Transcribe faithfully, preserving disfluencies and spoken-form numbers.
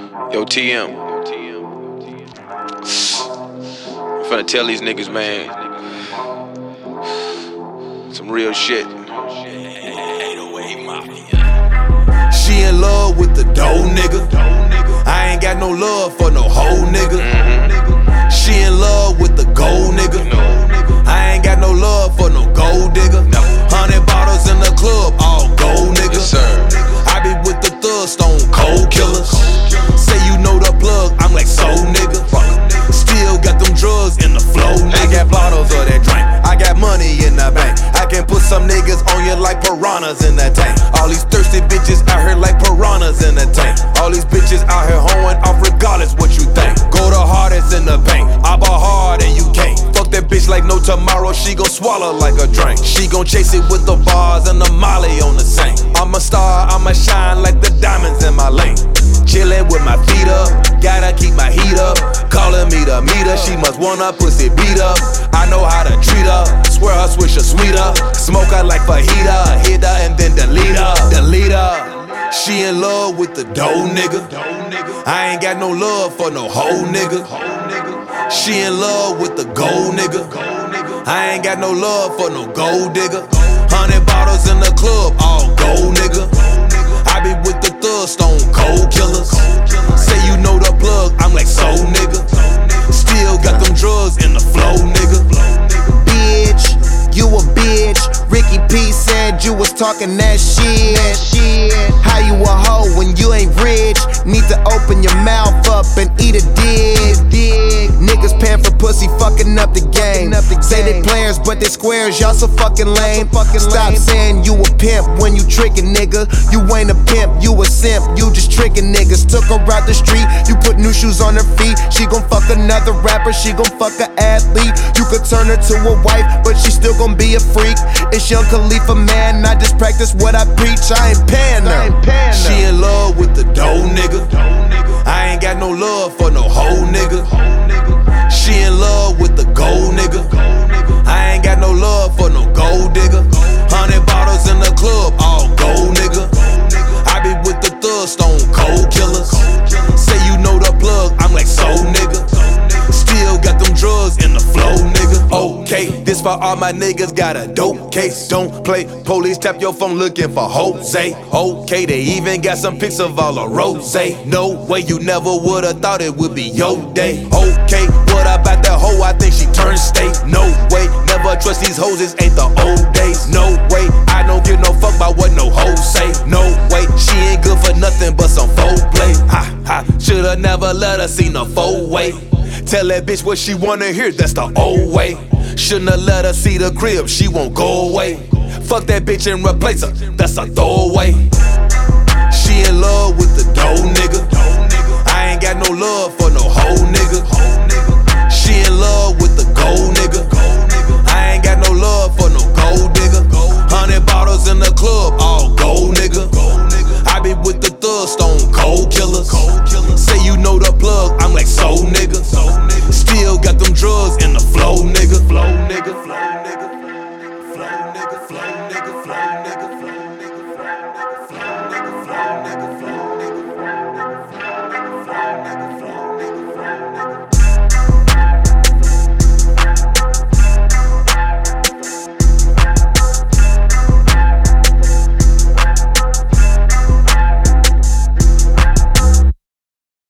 Yo, T M. I'm finna tell these niggas, man, some real shit. She in love with the dough nigga. I ain't got no love for no hoe nigga. Mm-hmm. She in love with the gold nigga. No. I ain't got no love for no gold digger. No. Hundred bottles in the club, all gold nigga. Yes, sir. I be with the thug stone cold killers. Say you know the plug, I'm like so nigga. Still got them drugs in the flow, nigga. I got bottles of that drink, I got money in the bank. I can put some niggas on you like piranhas in that tank. All these thirsty bitches out here like piranhas in the tank. All these bitches out here hoeing off regardless what you think. Go the hardest in the bank, I ball hard and you can't. Fuck that bitch like no tomorrow, she gon' swallow like a drink. She gon' chase it with the bars and the molly on the sink. I'm a star, I'ma shine like the diamonds in my lane. Chillin' with my feet up, gotta keep my heat up. Calling me to meet her, she must want her pussy beat up. I know how to treat her, swear her swisher sweeter. Smoke her like fajita, hit her and then delete her, delete her. She in love with the dough nigga. I ain't got no love for no hoe nigga. She in love with the gold nigga. I ain't got no love for no gold digger. Hundred bottles in the club, all gold nigga. I be with the thug stone cold killers. Say you know the plug, I'm like so nigga. Still got them drugs in the flow, nigga. Bitch, you a bitch. Ricky P said you was talking that shit. How you a hoe when you ain't rich? Need to open your mouth up and eat a dick. Niggas paying for pussy, fucking up the game. Say they players, but they squares, y'all so fucking lame. Stop saying you a pimp when you trickin' nigga. You ain't a pimp, you a simp, you just trickin' niggas. Took her out the street, you put new shoes on her feet. She gon' fuck another rapper, she gon' fuck an athlete. You could turn her to a wife, but she still gon' be a freak. It's Young Khalifa, man, I just practice what I preach. I ain't paying her. She in love with the dough nigga. I ain't got no love for no hoe nigga. She in love with the gold nigga. I ain't got no love for no gold digger. Hundred bottles in the club, all gold nigga. I be with the thug stone cold killers. Say you know the plug, I'm like so nigga. Still got them drugs in the flow, nigga. Okay, this for all my niggas got a dope case. Don't play police, tap your phone looking for Jose. Okay, they even got some pics of all the rose. No way, you never would've thought it would be your day. Okay, what about that hoe? I think she turned state. No way, never trust these hoes, this ain't the old days. No way, I don't give no fuck about what no hoes say. No way, she ain't good for nothing but some foreplay. Ha ha, shoulda never let her see no four-way. Tell that bitch what she wanna hear, that's the old way. Shouldn't have let her see the crib, she won't go away. Fuck that bitch and replace her, that's a throwaway. She in love with the dough nigga. I ain't got no love for no hoe nigga. She in love with the gold nigga. I ain't got no love for no gold digger. Hundred bottles in the club, all gold nigga. I be with the thug stone cold killers. Say you know the plug, I'm like so nigga. Still got them drugs in the flow, nigga. Flow, nigga. Flow, nigga.